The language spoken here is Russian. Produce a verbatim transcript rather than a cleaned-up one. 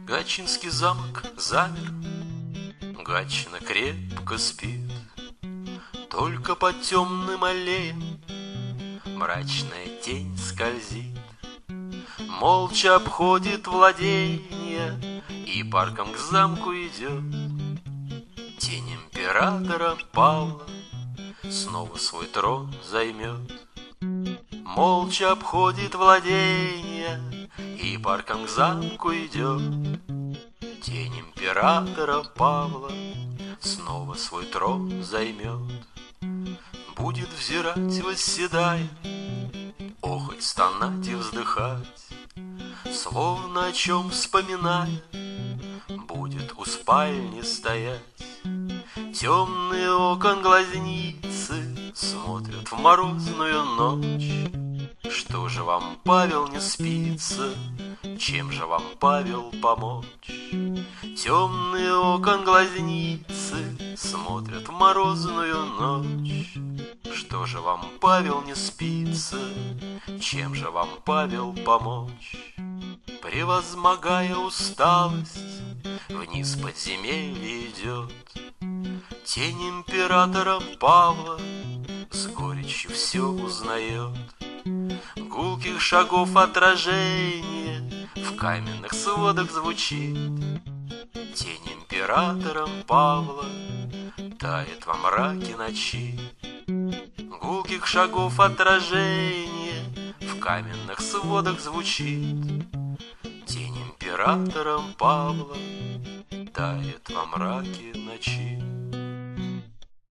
Гатчинский замок замер, Гатчина крепко спит. Только по темным аллеям мрачная тень скользит. Молча обходит владения и парком к замку идет. Тень императора Павла снова свой трон займет. Молча обходит владения и парком к замку идет. Тень императора Павла снова свой трон займет. Будет взирать, восседая, охоть, стонать и вздыхать, словно о чем вспоминая, будет у спальни стоять. Темные окон глазницы смотрят в морозную ночь. Что же вам, Павел, не спится? Чем же вам, Павел, помочь? Темные окон глазницы смотрят в морозную ночь. Что же вам, Павел, не спится? Чем же вам, Павел, помочь? Превозмогая усталость, вниз подземелье идет. Тень императора Павла с горечью все узнает. Гулких шагов отражение в каменных сводах звучит. Тень императора Павла тает во мраке ночи. Гулких шагов отражение в каменных сводах звучит. Тень императора Павла тает во мраке ночи.